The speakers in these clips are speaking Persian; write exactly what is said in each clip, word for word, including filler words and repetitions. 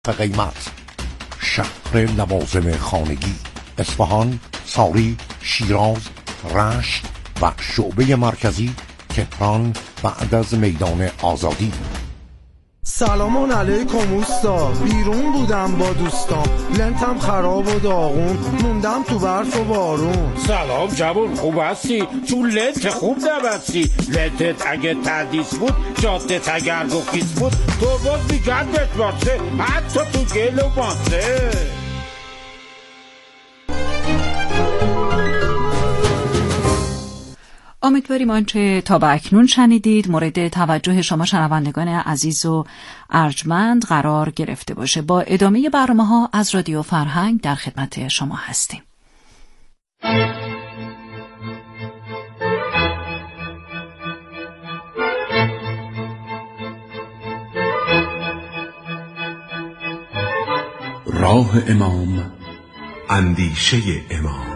قیمت، شهر لوازم خانگی، اصفهان، ساری، شیراز، رشت و شعبه مرکزی تهران بعد از میدان آزادی. سلام علیکم اوستا، بیرون بودم با دوستام، لنتم خراب و داغون، موندم تو برف و بارون. سلام جوون، خوب هستی؟ چون لنت خوب نبستی. لنتت اگه تردیس بود، جادت اگر رخیص بود، تو باز میگردت باسه، حتی تو گل و ماسه. امیدواریم آنچه تا به اکنون شنیدید مورد توجه شما شنوندگان عزیز و ارجمند قرار گرفته باشه. با ادامه برنامه‌ها از رادیو فرهنگ در خدمت شما هستیم. راه امام، اندیشه امام.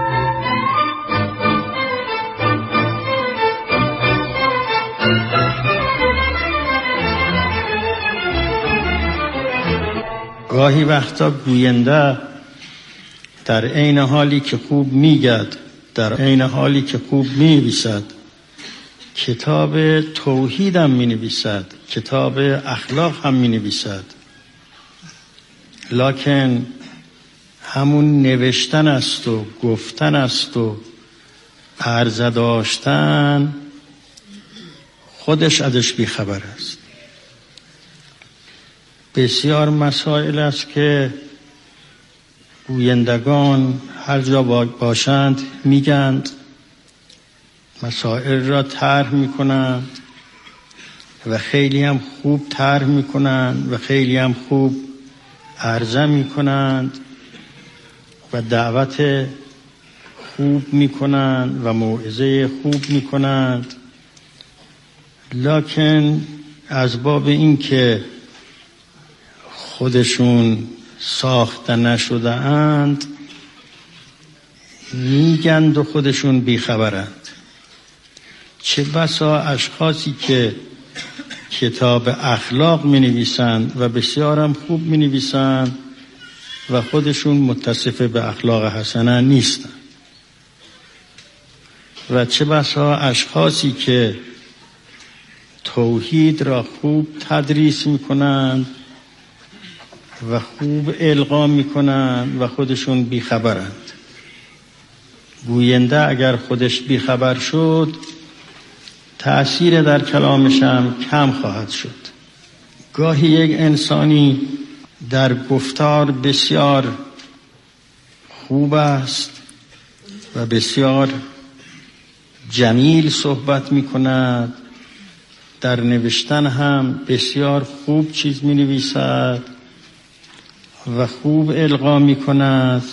گاهی وقتا گوینده در عین حالی که خوب میگد، در عین حالی که خوب می‌نویسد، کتاب توحید هم می‌نویسد، کتاب اخلاق هم می‌نویسد، لکن همون نوشتن است و گفتن است و عرضه داشتن خودش ازش بیخبر است. بسیار مسائل است که گویندگان هر جا باشند میگند، مسائل را طرح میکنند و خیلی هم خوب طرح میکنند و خیلی هم خوب عرضه میکنند و دعوت خوب میکنند و موعظه خوب میکنند، لکن از باب این که خودشون ساخته نشده اند میگند و خودشون بیخبرند. چه بسا اشخاصی که کتاب اخلاق می نویسند و بسیار هم خوب می نویسند و خودشون متصف به اخلاق حسنه نیستند، و چه بسا اشخاصی که توحید را خوب تدریس می کنند و خوب القا میکنند و خودشون بیخبرند. گوینده اگر خودش بیخبر شد، تأثیر در کلامش هم کم خواهد شد. گاهی یک انسانی در گفتار بسیار خوب است و بسیار جمیل صحبت میکند، در نوشتن هم بسیار خوب چیز مینویسد و خوب القا می کند،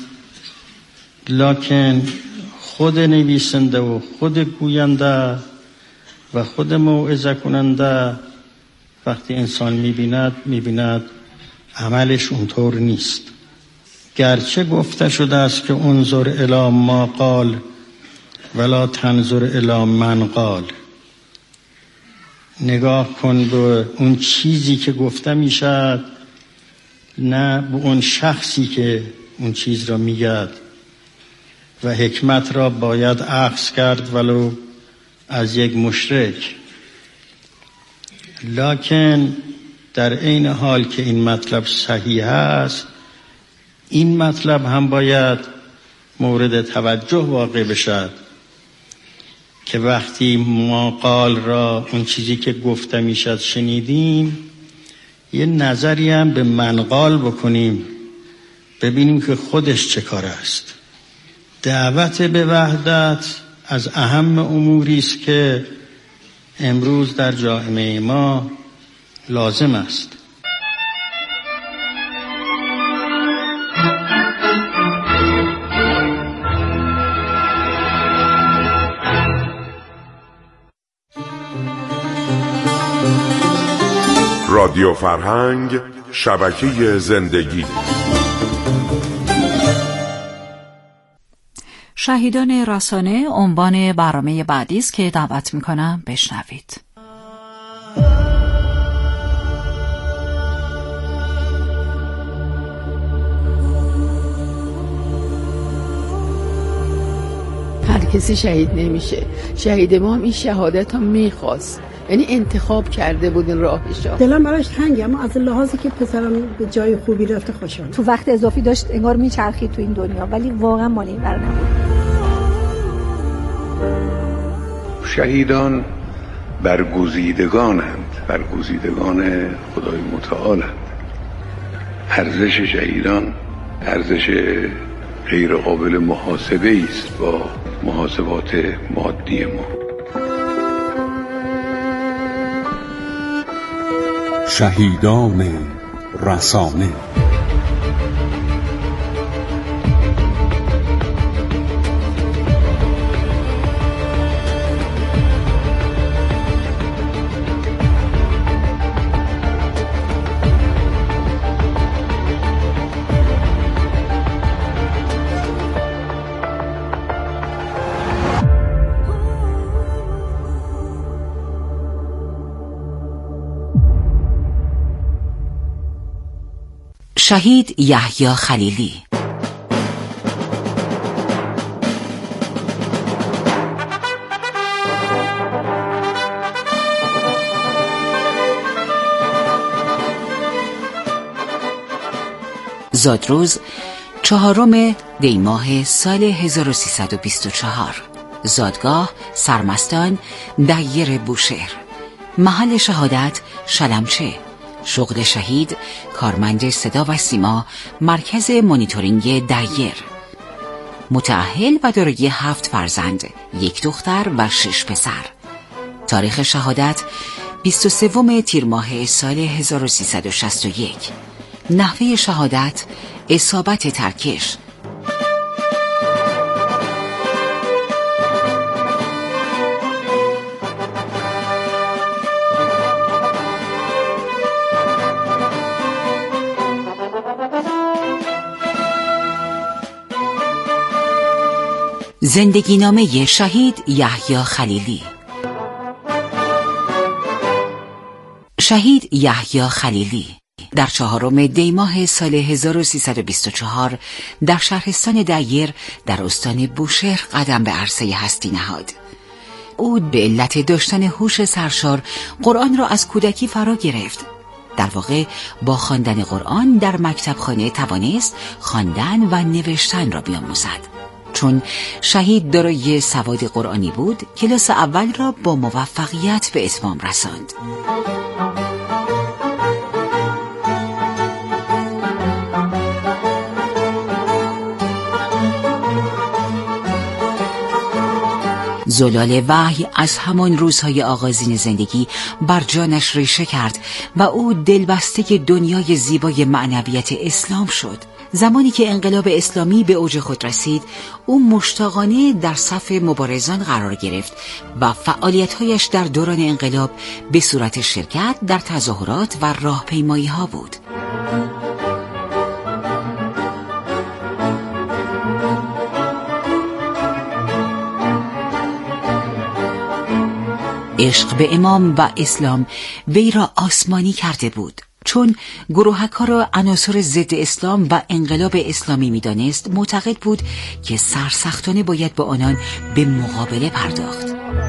لکن خود نویسنده و خود گوینده و خود موعظه کننده وقتی انسان می بیند می بیند عملش اونطور نیست. گرچه گفته شده است که انظر الی ما قال ولا تنظر الی من قال، نگاه کن به اون چیزی که گفته می شد، نه به اون شخصی که اون چیز را میگد، و حکمت را باید اخذ کرد ولو از یک مشرک. لکن در عین حال که این مطلب صحیح است، این مطلب هم باید مورد توجه واقع بشد که وقتی ما قال را، اون چیزی که گفته میشد، شنیدیم، یه نظری هم به منقال بکنیم، ببینیم که خودش چه کار است. دعوت به وحدت از اهم اموری است که امروز در جامعه ما لازم است. رادیو فرهنگ، شبکه زندگی. شهیدان رسانه عنوان برنامه بعدی است که دعوت می‌کنم بشنوید. کسی شهید نمیشه. شهید ما هم این شهادت هم میخواست، یعنی انتخاب کرده بود این راهشو. دلم براش تنگه، اما از لحاظی که پسرم به جای خوبی رفته خوشحالم. تو وقت اضافی داشت انگار میچرخید تو این دنیا، ولی واقعا مال این ور نبود. شهیدان برگزیدگانند، برگزیدگان خدای متعالند. ارزش شهیدان ارزش غیر قابل محاسبه است با محاسبات مادی ما. شهیدان رسانه. شهید یحیی خلیلی. زادروز چهارم دی ماه سال هزار و سیصد و بیست و چهار. زادگاه سرمستان دیر بوشهر. محل شهادت شلمچه. شغل شهید کارمند صدا و سیما، مرکز مانیتورینگ دیر. متأهل و دارای هفت فرزند، یک دختر و شش پسر. تاریخ شهادت بیست و سوم تیر ماه سال هزار و سیصد و شصت و یک. نحوه شهادت اصابت ترکش. زندگی نامه شهید یحیی خلیلی. شهید یحیی خلیلی در چهارم دی ماه سال هزار و سیصد و بیست و چهار در شهرستان دیر در استان بوشهر قدم به عرصه هستی نهاد. او به علت داشتن هوش سرشار قرآن را از کودکی فرا گرفت. در واقع با خواندن قرآن در مکتبخانه توانست خواندن و نوشتن را بیاموزد. چون شهید دارای سواد قرآنی بود، کلاس اول را با موفقیت به اتمام رساند. زلال وحی از همان روزهای آغازین زندگی بر جانش ریشه کرد و او دلبسته دنیای زیبای معنویت اسلام شد. زمانی که انقلاب اسلامی به اوج خود رسید، او مشتاقانه در صف مبارزان قرار گرفت و فعالیت‌هایش در دوران انقلاب به صورت شرکت در تظاهرات و راهپیمایی‌ها بود. عشق به امام و اسلام وی را آسمانی کرده بود. چون گروهک‌ها را عناصر ضد اسلام و انقلاب اسلامی می‌دانست، معتقد بود که سرسختانه باید با آنان به مقابله پرداخت.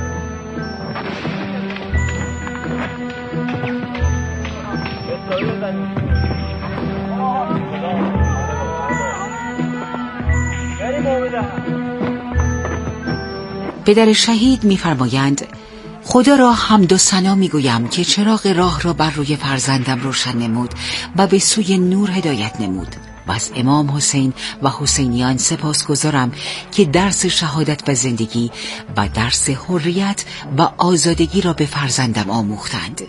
پدر شهید می‌فرمایند خدا را حمد و ثنا میگویم که چراغ راه را بر روی فرزندم روشن نمود و به سوی نور هدایت نمود و از امام حسین و حسینیان سپاسگزارم که درس شهادت و زندگی و درس حریت و آزادگی را به فرزندم آموختند.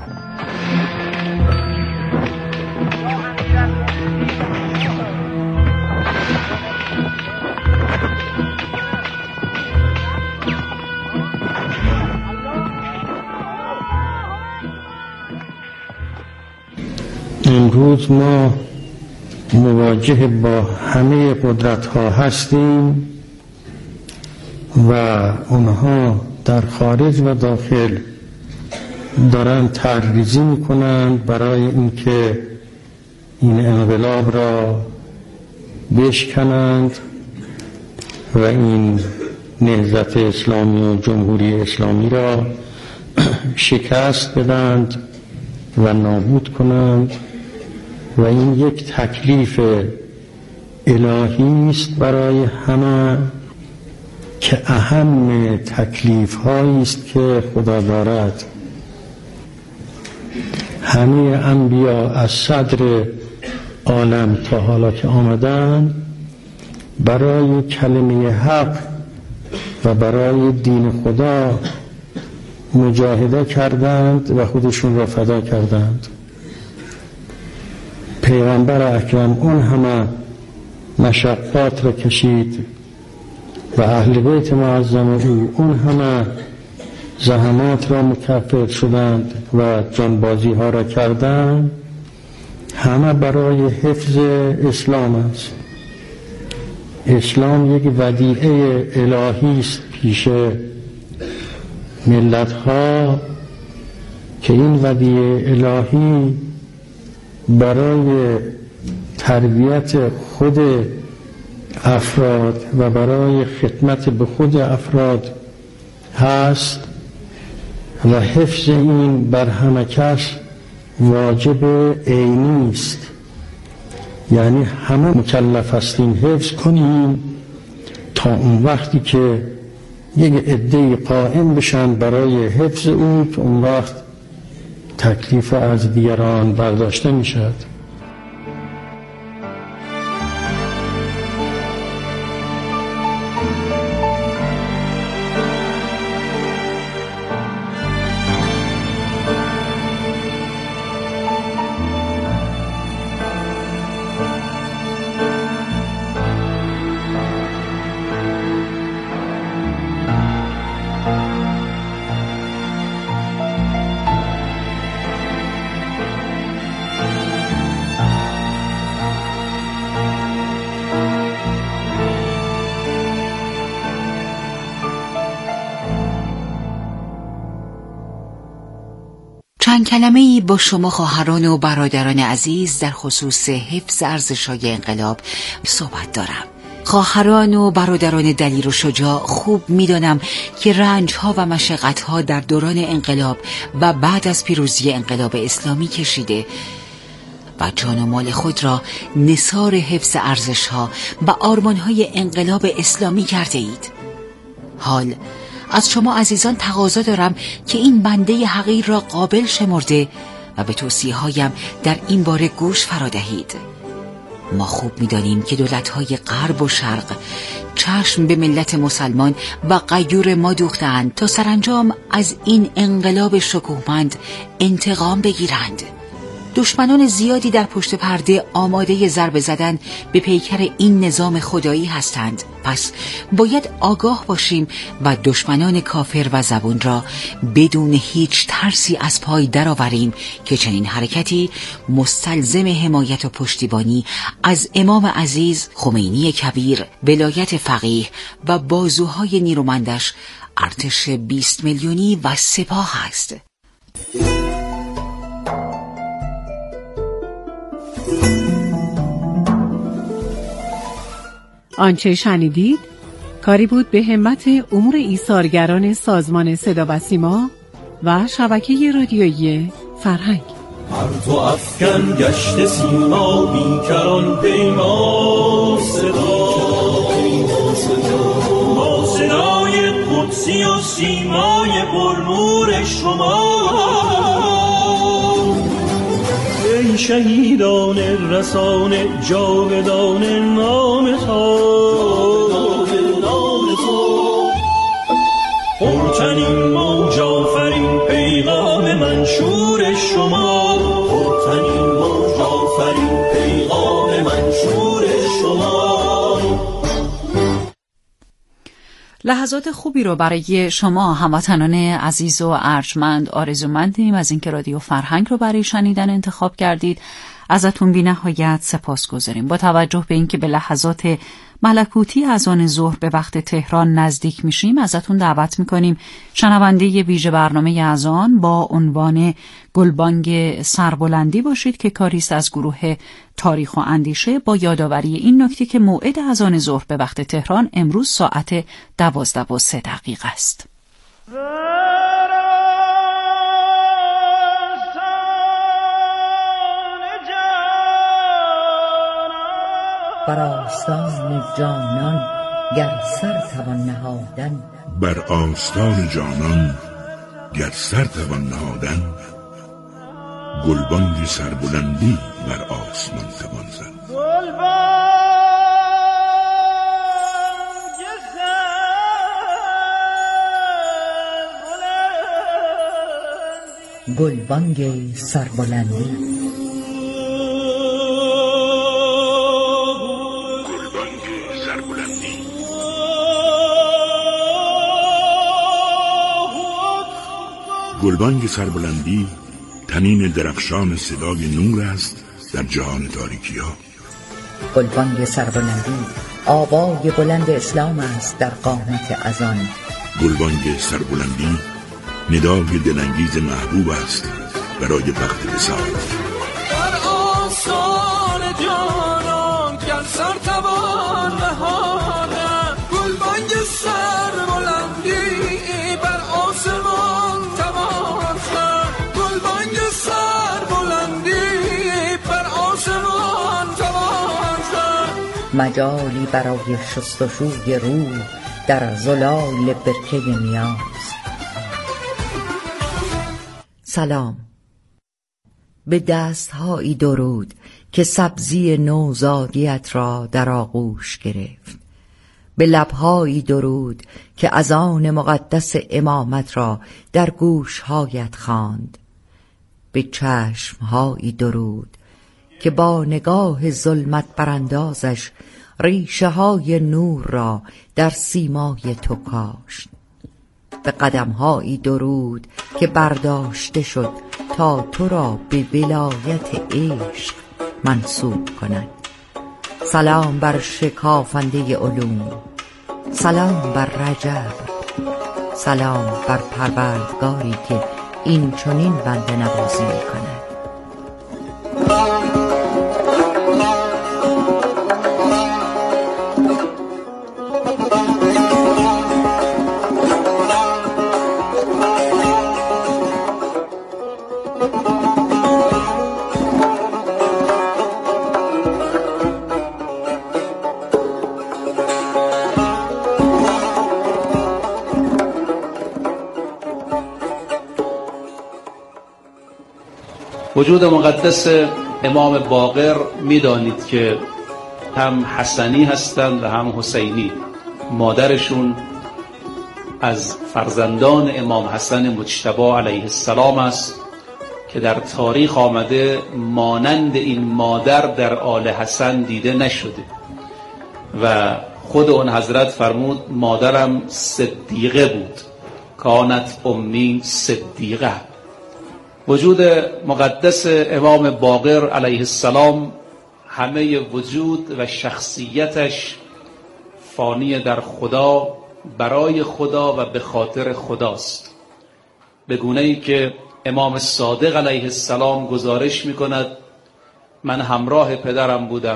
امروز ما مواجه با همه قدرت ها هستیم و اونها در خارج و داخل دارن تحریزی میکنن برای اینکه این انقلاب را بشکنند و این نهضت اسلامی و جمهوری اسلامی را شکست بدند و نابود کنند و این یک تکلیف الهی است برای همه که اهم تکلیف هایی است که خدا دارد. همه انبیا از صدر عالم تا حالا که آمدن برای کلمه حق و برای دین خدا مجاهده کردند و خودشون را فدا کردند. پیغمبر اکرم اون همه مشقات را کشید و اهل بیت معظم او اون همه زحمات را مکفر شدند و جانبازی ها را کردند، همه برای حفظ اسلام است. اسلام یک ودیعه الهی است پیش ملت ها که این ودیعه الهی برای تربیت خود افراد و برای خدمت به خود افراد هست و حفظ این بر همه کس واجب عینی است. یعنی همه مکلف هستیم حفظ کنیم تا اون وقتی که یک عده قائم بشن برای حفظ او که اون وقت تکلیف از دیگران برداشته می شد. چند کلمه‌ای با شما خواهران و برادران عزیز در خصوص حفظ ارزش‌های انقلاب صحبت دارم. خواهران و برادران دلیر و شجاع، خوب می‌دانم که رنج‌ها و مشقت‌ها در دوران انقلاب و بعد از پیروزی انقلاب اسلامی کشیده و جان و مال خود را نثار حفظ ارزش‌ها و آرمان‌های انقلاب اسلامی کرده اید. حال از شما عزیزان تقاضا دارم که این بنده حقیر را قابل شمرده و به توصیه‌هایم در این باره گوش فرا دهید. ما خوب می‌دانیم که دولت‌های غرب و شرق چشم به ملت مسلمان و غیور ما دوختند تا سرانجام از این انقلاب شکوهمند انتقام بگیرند. دشمنان زیادی در پشت پرده آماده ضربه زدن به پیکر این نظام خدایی هستند. پس باید آگاه باشیم و دشمنان کافر و زبون را بدون هیچ ترسی از پای درآوریم که چنین حرکتی مستلزم حمایت و پشتیبانی از امام عزیز خمینی کبیر، ولایت فقیه و بازوهای نیرومندش ارتش بیست میلیونی و سپاه است. آنچه شنیدید کاری بود به همت امور ایثارگران سازمان صدا و سیما و شبکه رادیویی فرهنگ. هر تو افکن گشت سیما بیکران پیما صدا با صدای قدسی و سیمای پرنور شما. ای شهیدان رسانه جاودان نام تو، پرتنین موج آفرین پیغام منشور شما، پرتنین موج آفرین پیغام منشور شما. لحظات خوبی رو برای شما هموطنان عزیز و ارجمند آرزومندیم از اینکه رادیو فرهنگ رو برای شنیدن انتخاب کردید. ازتون بی نهایت سپاس گذاریم. با توجه به اینکه به لحظات ملکوتی از آن ظهر به وقت تهران نزدیک میشیم، ازتون دعوت میکنیم شنونده ویژه برنامه از آن با عنوان گلبانگ سربلندی باشید که کاریست از گروه تاریخ و اندیشه، با یادآوری این نکته که موعد از آن ظهر به وقت تهران امروز ساعت دوازده و سه دقیقه است. بر آستان جانان گر سر توان نهادن، بر آستان جانان گر سر توان نهادن، گلبانگ سربلندی بر آسمان توان زد. گلبانگ سربلندی گلبانگ سربلندی تنین درخشان صدای نور است در جهان تاریکی ها. گلبانگ سربلندی آوای بلند اسلام است در قامت اذان. گلبانگ سربلندی ندای دلانگیز محبوب است برای وقت وصال. بر آسان جانان گر سر توان نهادن، گلبانگ سربلندی بر آسمان توان زد. گلبانگ سربلندی بر آسمان توان زد. مجالی برای شستشوی روح در زلال برکه نیاز. سلام. به دست‌هایی درود که سبزی نوزادیت را در آغوش گرفت. به لب‌هایی درود که اذان مقدس امامت را در گوش‌هایت خواند. به چشم‌هایی درود که با نگاه ظلمت براندازش ریشه‌های نور را در سیمای تو کاشت. به قدم‌هایی درود که برداشته شد تا تو را به ولایت عشق منسوب کند. سلام بر شکافنده علوم، سلام بر رجب، سلام بر پروردگاری که این چنین بنده نوازی می‌کند. وجود مقدس امام باقر میدانید که هم حسنی هستند و هم حسینی. مادرشون از فرزندان امام حسن مجتبی علیه السلام است که در تاریخ آمده مانند این مادر در آل حسن دیده نشده و خود اون حضرت فرمود مادرم صدیقه بود، کانت امی صدیقه. وجود مقدس امام باقر علیه السلام همه وجود و شخصیتش فانی در خدا، برای خدا و به خاطر خداست، به گونه‌ای که امام صادق علیه السلام گزارش می‌کند من همراه پدرم بودم،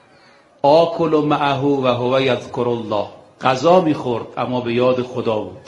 آکل معه و هو یذکر الله، غذا می‌خورد اما به یاد خدا بود،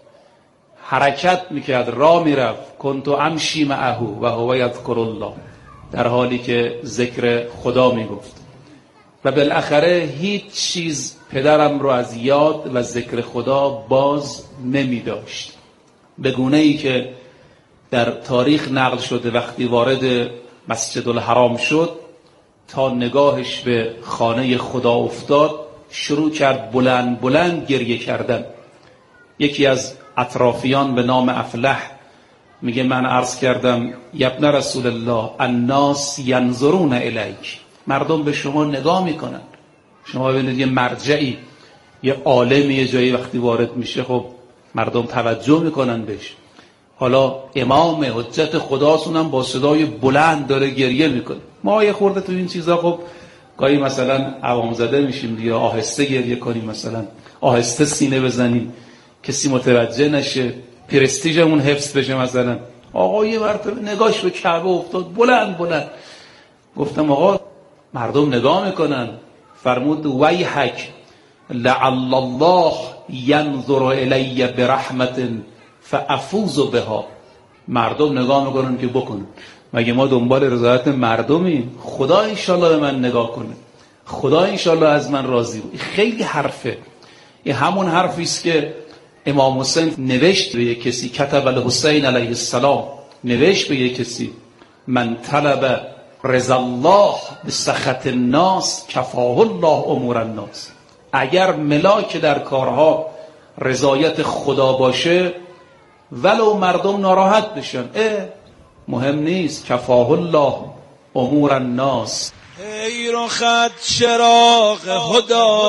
حرکت میکرد، راه میرفت، کنت امشی معه و هو یذکر الله، در حالی که ذکر خدا میگفت. و بالاخره هیچ چیز پدرم رو از یاد و ذکر خدا باز نمی داشت، به گونه‌ای که در تاریخ نقل شده وقتی وارد مسجد الحرام شد تا نگاهش به خانه خدا افتاد شروع کرد بلند بلند گریه کردن. یکی از اطرافیان به نام افلح میگه من عرض کردم یبن رسول الله الناس ینظرون الیک، مردم به شما نگاه میکنن، شما ببینید یه مرجعی، یه عالمی یه جایی وقتی وارد میشه خب مردم توجه میکنن بهش. حالا امام حجت خداسون هم با صدای بلند داره گریه میکنه. ما یه خورده تو این چیزا خب گاهی مثلا عوام زده میشیم دیگه، آهسته گریه کنیم، مثلا آهسته سینه بزنیم کسی متوجه نشه، پرستیژمون حفظ بشه. مثلا آقا یه مرتبه نگاش به کعبه افتاد بلند بلند، گفتم آقا مردم نگاه میکنن، فرمود ویحک لعل الله ینظر الی برحمت فافوز بها. مردم نگاه میکنن که بکنن، مگه ما دنبال رضایت مردمیم؟ خدا انشالله به من نگاه کنه، خدا انشالله از من راضی بود. خیلی حرفه، این همون حرفی است که امام حسین نوشت به یک کسی، کتب الحسین علیه السلام، نوشت به یک کسی من طلب رضا الله بسخط الناس کفاه الله امور الناس. اگر ملاک در کارها رضایت خدا باشه ولو مردم ناراحت بشن، اه مهم نیست، کفاه الله امور الناس. ای رخت چراغ هدا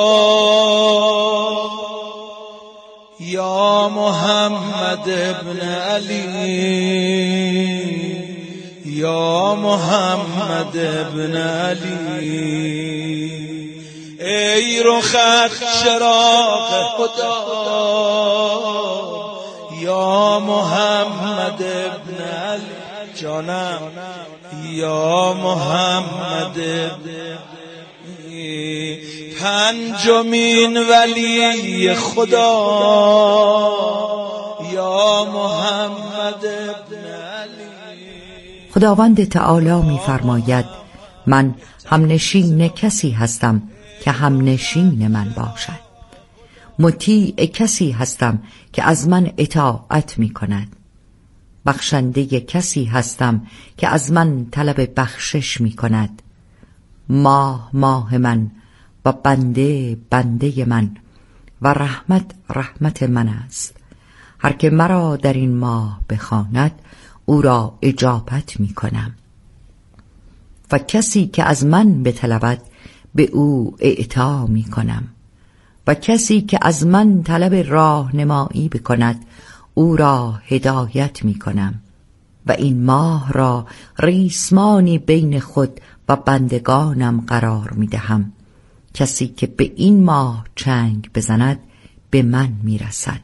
یا محمد ابن علی، یا محمد ابن علی. ای رخت چراغ هدا یا محمد ابن علی، جانم یا محمد پنجمین ولی خدا یا محمد ابن علی. خداوند تعالی می فرماید من همنشین کسی هستم که همنشین من باشد، مطیع کسی هستم که از من اطاعت می کند، بخشنده کسی هستم که از من طلب بخشش می کند، ماه ماه من و بنده بنده من و رحمت رحمت من است. هر که مرا در این ماه بخواند او را اجابت می کنم و کسی که از من بطلبد به او اعطا می کنم و کسی که از من طلب راهنمایی بکند او را هدایت می کنم و این ماه را ریسمانی بین خود و بندگانم قرار می دهم. کسی که به این ماه چنگ بزند به من می رسد.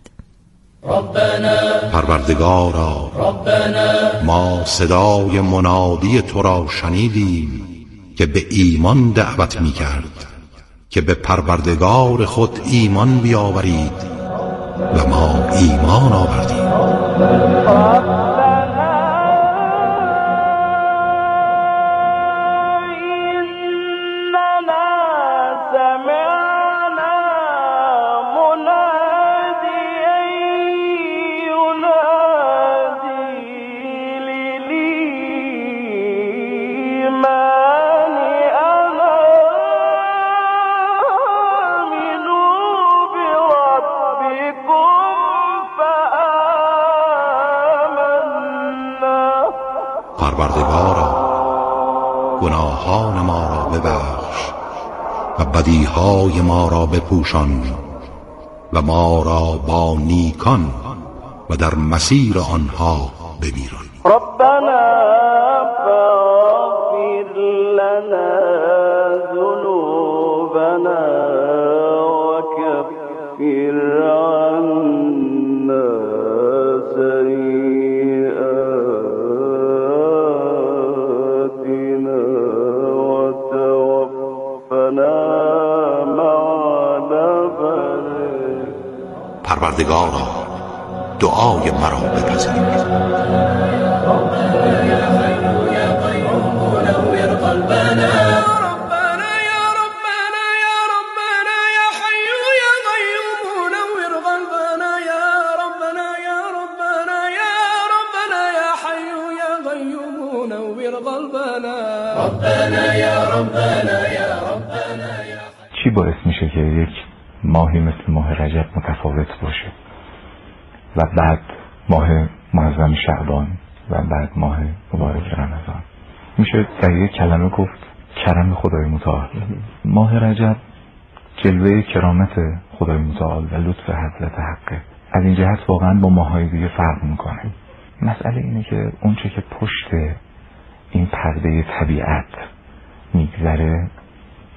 پروردگارا، ما صدای منادی تو را شنیدیم که به ایمان دعوت می کرد که به پروردگار خود ایمان بیاورید و ما ایمان آوردیم. پروردگارا، گناهان ما را ببخش و بدیهای ما را بپوشان و ما را با نیکان و در مسیر آنها بمیران. ربنا فاغفر لنا ذنوبنا وكفر عنا سيئاتنا وتوفنا مع الأبرار. پروردگارا، دعای مرا بپذیر. چی باعث میشه که یک ماهی مثل ماه رجب متفاوت باشه و بعد ماه معظم شعبان و بعد ماه مبارک رمضان؟ میشه در یک کلمه گفت کرم خدای متعال. ماه رجب جلوه کرامت خدای متعال و لطف حضرت حقه. از این جهت واقعا با ماهای دیگه فرق میکنه. مسئله اینه که اونچه که پشت این پرده طبیعت میگذره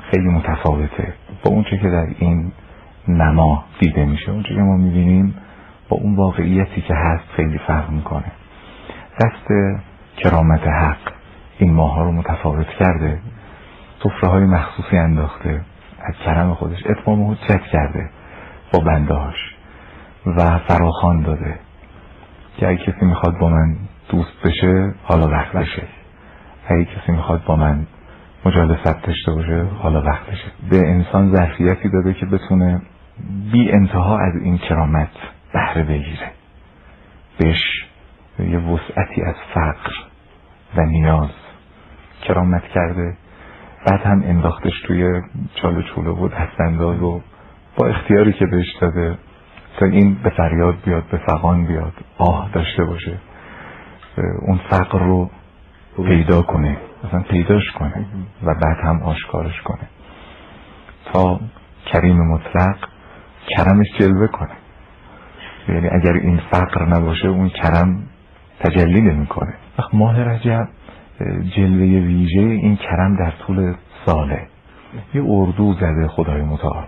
خیلی متفاوته با اون چه که در این نما دیده میشه. اون چه که ما میبینیم با اون واقعیتی که هست خیلی فرق میکنه. دست کرامت حق این ماها رو متفاوت کرده، سفره های مخصوصی انداخته، از کرم خودش اتمام حجت کرده با بندهاش و فراخوان داده که اگه کسی میخواد با من دوست بشه حالا وقت بشه، اگه کسی میخواد با من مجالست داشته باشه حالا وقتشه. به انسان ظرفیتی داده که بتونه بی انتها از این کرامت بهره بگیره، بهش یه وسعتی از فقر و نیاز کرامت کرده، بعد هم انداختش توی چال و چوله و دستانداز و با اختیاری که بهش داده تا این به فریاد بیاد، به فغان بیاد، آه داشته باشه، اون فقر رو پیدا کنه، مثلا پیداش کنه و بعد هم آشکارش کنه تا کریم مطلق کرمش جلوه کنه. یعنی اگر این فقر نباشه اون کرم تجلی نمی کنه. وقت ماه رجب جلوه ویژه این کرم در طول ساله. یه اردو زده خدای متعال،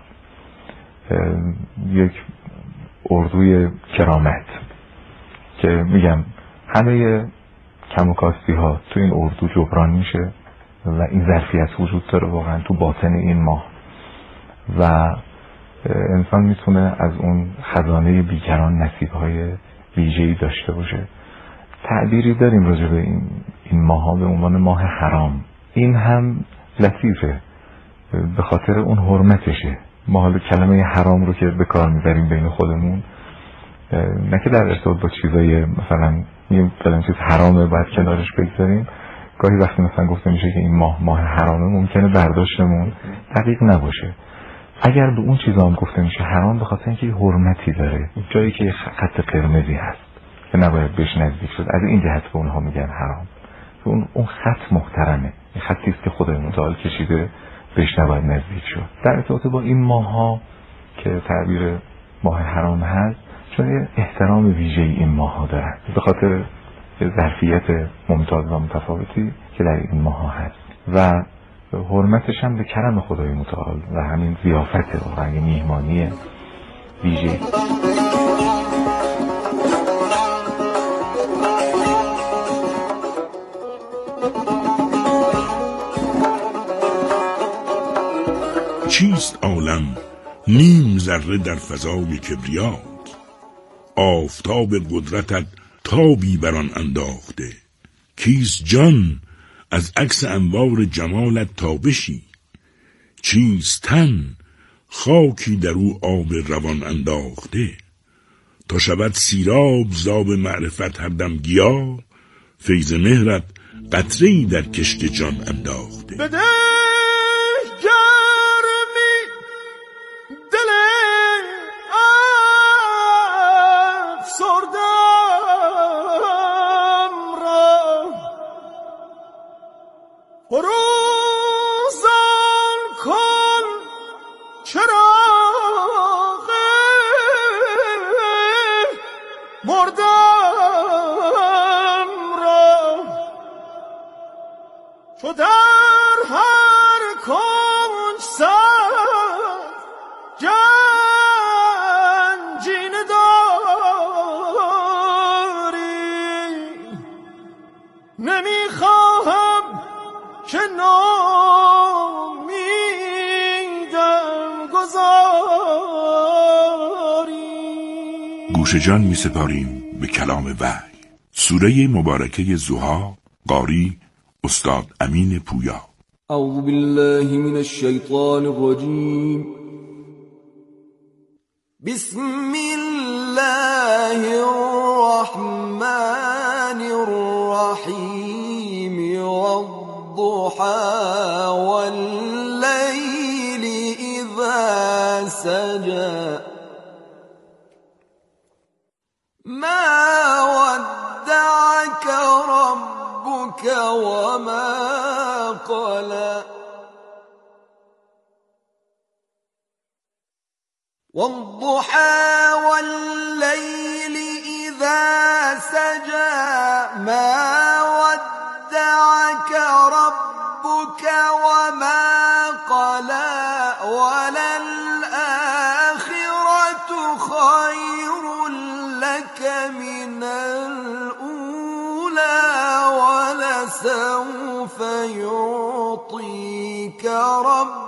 یک اردوی کرامت که میگم همه کم و کاستی ها تو این اردو جبران میشه و این ظرفیت وجود داره واقعا تو باطن این ماه و انسان میتونه از اون خزانه بیکران نصیبهای ویژه‌ای داشته باشه. تعبیری داریم راجع به این این ماها به عنوان ماه حرام. این هم لطیفه به خاطر اون حرمتشه. ما حالا کلمه حرام رو که به کار میبریم بین خودمون، نه که در ارتباط با چیزای مثلا میگیم فلان چیز حرامه باید کنارش بگذاریم. گاهی وقتی مثلا گفته میشه که این ماه ماه حرامه ممکنه برداشتمون دقیق نباشه. اگر به اون چیزا هم گفته میشه حرام به خاطر اینکه حرمتی داره، جایی که خط قرمزی هست که نباید بهش نزدیک شد، از این جهت به اونها میگن حرام. اون اون خط محترمه، این خطی است که خدای متعال کشیده، بهش نباید نزدیک شد. در ارتباط با این ماها که تعبیر ماه حرام هست، چون یه احترام ویژه‌ای این ماها دارن به خاطر ظرفیت ممتاز و متفاوتی که در این ماها هست و حرمتش هم به کرم خدای متعال و همین ضیافت واقعا یه میهمانی ویژه‌ای. چیست عالم نیم ذره در فضای کبریات، آفتاب قدرتت تابی بران انداخته، کیست جان از عکس انوار جمالت تابشی، چیست تن خاکی در او آب روان انداخته، تا شود سیراب زاب معرفت هر دم گیا، فیض مهرت قطره‌ای در کشت جان انداخته. بده گرمی دل افسردم را، فروزان کن چراغ مردم را، چو در هر کنج سر گنجینه داری، نمیخواهم که نامیدم گذاری. گوش جان می سپاریم به کلام وحی. سوره مبارکه ضحی، قاری استاد امین پویا. اعوذ بالله من الشیطان الرجیم. بسم الله الرحمن الرحیم. والضحى واللیل اذا سجى ما ودعك ربك وما قلى والضحى والليل إذا سجى ما ودعك ربك وما قلى ولا وللآخرة خير لك من الأولى ولسوف يعطيك ربك